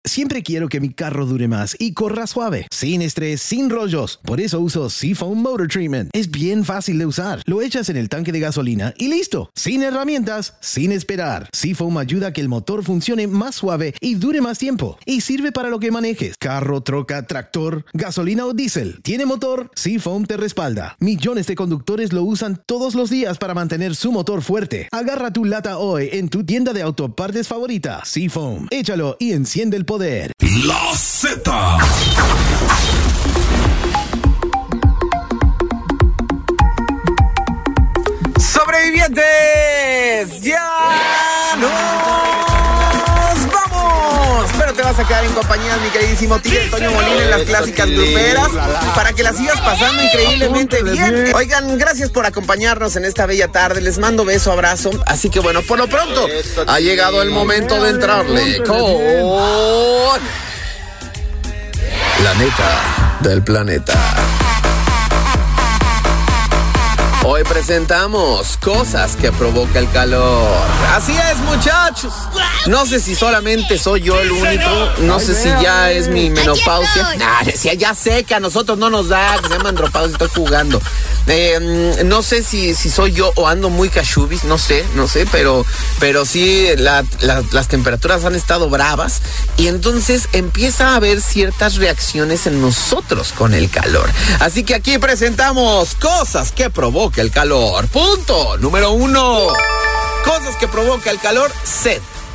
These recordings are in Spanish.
Siempre quiero que mi carro dure más y corra suave, sin estrés, sin rollos. Por eso uso Seafoam Motor Treatment. Es bien fácil de usar. Lo echas en el tanque de gasolina y listo. Sin herramientas, sin esperar. Seafoam ayuda a que el motor funcione más suave y dure más tiempo. Y sirve para lo que manejes. Carro, troca, tractor, gasolina o diésel. ¿Tiene motor? Seafoam te respalda. Millones de conductores lo usan todos los días para mantener su motor fuerte. Agarra tu lata hoy en tu tienda de autopartes favorita. Seafoam. Échalo y enciende el poder. La Z. ¡Sobrevivientes! ¡Ya nos vamos! Pero te vas a quedar en compañía de mi queridísimo Tigre Toño Molina en las clásicas gruperas para que la sigas pasando increíblemente bien. Oigan, gracias por acompañarnos en esta bella tarde. Les mando beso, abrazo. Así que bueno, por lo pronto ha llegado el momento de entrarle con la neta del planeta. Hoy presentamos cosas que provoca el calor. Así es, muchachos. No sé si solamente soy yo el único. No sé si ya es mi menopausia. Nah, ya sé que a nosotros no nos da, que se llama andropausia, estoy jugando. No sé si soy yo o ando muy cachubis, no sé, pero sí las temperaturas han estado bravas y entonces empieza a haber ciertas reacciones en nosotros con el calor. Así que aquí presentamos cosas que provoca el calor. Punto número 1. Cosas que provoca el calor: sed.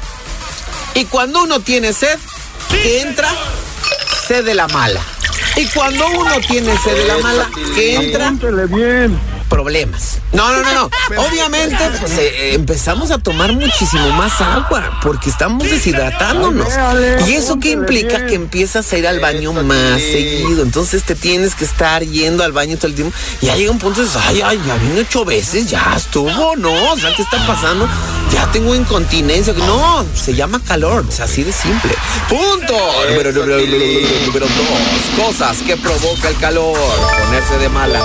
Y cuando uno tiene sed, ¿qué entra? Sed de la mala. Y cuando uno tiene sed de la mala, ¿qué entra? Problemas. No. Obviamente, pues empezamos a tomar muchísimo más agua porque estamos deshidratándonos. ¿Y eso qué implica? Que empiezas a ir al baño más seguido. Entonces te tienes que estar yendo al baño todo el tiempo. Y ya llega un punto de ya vine 8 veces, ya estuvo, ¿no? O sea, ¿qué está pasando? Ya tengo incontinencia. No, se llama calor. Es así de simple. Punto. Número 2. Cosas que provoca el calor. Ponerse de mala.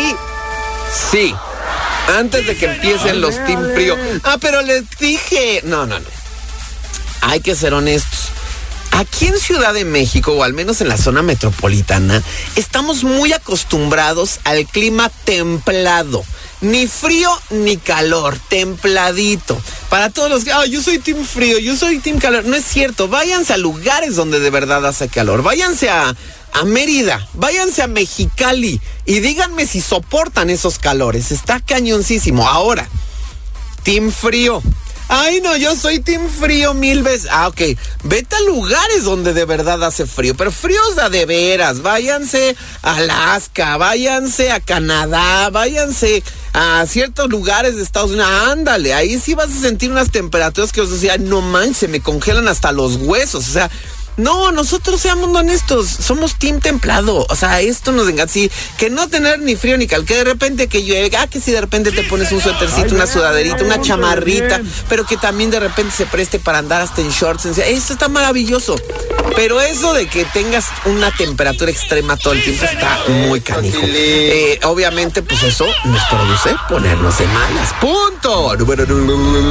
Sí. Antes de que empiecen los team frío. Pero les dije. No. Hay que ser honestos. Aquí en Ciudad de México, o al menos en la zona metropolitana, estamos muy acostumbrados al clima templado. Ni frío ni calor, templadito. Para todos los que, yo soy team frío, yo soy team calor. No es cierto, váyanse a lugares donde de verdad hace calor. Váyanse a Mérida, váyanse a Mexicali y díganme si soportan esos calores. Está cañoncísimo. Ahora, team frío. Ay, no, yo soy team frío 1000 veces. Ok, vete a lugares donde de verdad hace frío, pero fríos de veras. Váyanse a Alaska, váyanse a Canadá, váyanse a ciertos lugares de Estados Unidos. Ándale, ahí sí vas a sentir unas temperaturas que os decía, no manches, se me congelan hasta los huesos. O sea, no, nosotros seamos honestos, somos team templado. O sea, esto nos encanta. Sí, que no tener ni frío ni calor, que de repente que llueve, que si de repente te pones un suétercito, una sudaderita, una chamarrita, pero que también de repente se preste para andar hasta en shorts. Eso está maravilloso. Pero eso de que tengas una temperatura extrema todo el tiempo está muy canijo. Obviamente, pues eso nos produce ponernos de malas. Punto. Número 3.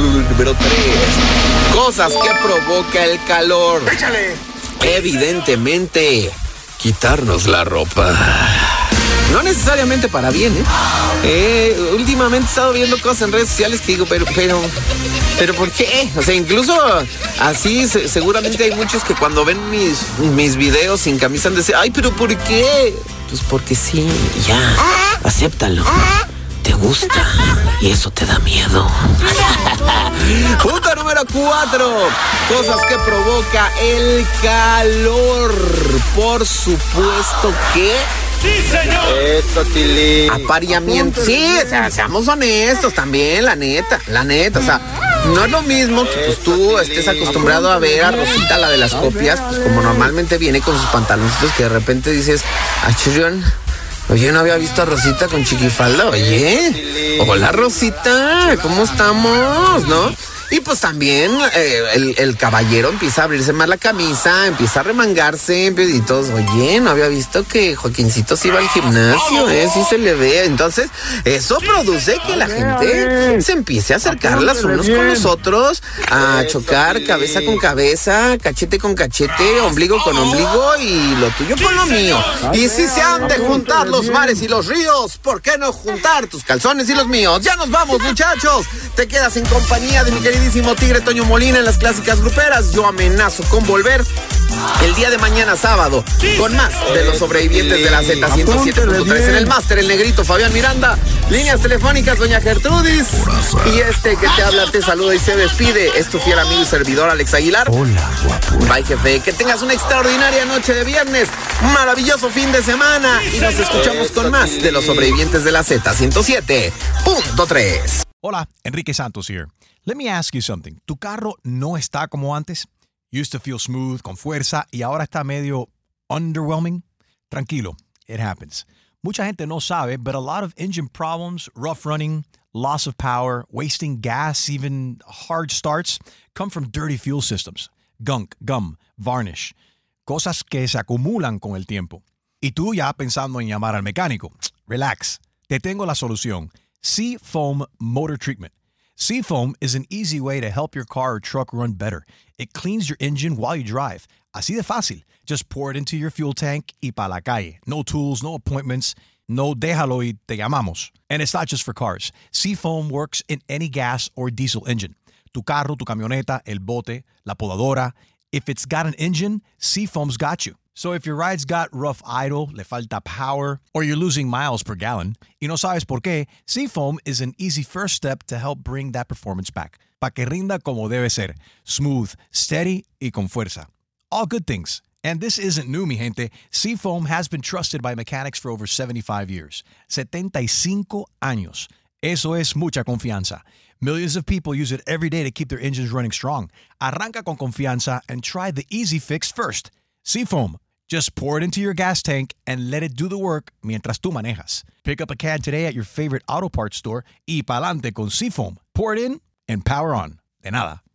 Cosas que provoca el calor. ¡Échale! Evidentemente, quitarnos la ropa. No necesariamente para bien, últimamente he estado viendo cosas en redes sociales que digo, pero ¿por qué? O sea, incluso así seguramente hay muchos que cuando ven mis videos sin camisa han de decir, ay, pero ¿por qué? Pues porque sí, ya, acéptalo. Te gusta y eso te da miedo. Punto número 4. Cosas que provoca el calor. Por supuesto que... ¡Sí, señor! Eso, Tilín. Apareamiento. Sí, o sea, seamos honestos también, la neta. O sea, no es lo mismo que pues tú estés acostumbrado a ver a Rosita, la de las copias, pues como normalmente viene con sus pantaloncitos, que de repente dices, chirrión. Oye, no había visto a Rosita con chiquifalda, oye. Hola, Rosita, ¿cómo estamos? ¿No? Y pues también el caballero empieza a abrirse más la camisa, empieza a remangarse, y todos, oye, no había visto que Joaquincito se iba al gimnasio, sí se le ve. Entonces, eso produce que la gente se empiece a acercar los unos con los otros, a chocar cabeza con cabeza, cachete con cachete, ombligo con ombligo y lo tuyo con lo mío. Y si se han de juntar los mares y los ríos, ¿por qué no juntar tus calzones y los míos? Ya nos vamos, muchachos. Te quedas en compañía de mi queridísimo Tigre Toño Molina en las clásicas gruperas. Yo amenazo con volver el día de mañana sábado con más de los sobrevivientes de la Z107.3 en el máster, el negrito Fabián Miranda. Líneas telefónicas, doña Gertrudis. Y que te habla, te saluda y se despide. Es tu fiel amigo y servidor Alex Aguilar. Hola, guapo. Bye, jefe. Que tengas una extraordinaria noche de viernes. Un maravilloso fin de semana. Y nos escuchamos con más de los sobrevivientes de la Z107.3. Hola, Enrique Santos here. Let me ask you something. ¿Tu carro no está como antes? Used to feel smooth, con fuerza, y ahora está medio underwhelming? Tranquilo, it happens. Mucha gente no sabe, but a lot of engine problems, rough running, loss of power, wasting gas, even hard starts, come from dirty fuel systems. Gunk, gum, varnish. Cosas que se acumulan con el tiempo. Y tú ya pensando en llamar al mecánico. Relax. Te tengo la solución. Seafoam Motor Treatment. Seafoam is an easy way to help your car or truck run better. It cleans your engine while you drive. Así de fácil. Just pour it into your fuel tank y pa' la calle. No tools, no appointments. No déjalo y te llamamos. And it's not just for cars. Seafoam works in any gas or diesel engine. Tu carro, tu camioneta, el bote, la podadora. If it's got an engine, Seafoam's got you. So if your ride's got rough idle, le falta power, or you're losing miles per gallon, y no sabes por qué, Seafoam is an easy first step to help bring that performance back. Pa' que rinda como debe ser. Smooth, steady, y con fuerza. All good things. And this isn't new, mi gente. Seafoam has been trusted by mechanics for over 75 years. 75 años. Eso es mucha confianza. Millions of people use it every day to keep their engines running strong. Arranca con confianza and try the easy fix first. Seafoam. Just pour it into your gas tank and let it do the work mientras tú manejas. Pick up a can today at your favorite auto parts store y pa'lante con Seafoam. Pour it in and power on. De nada.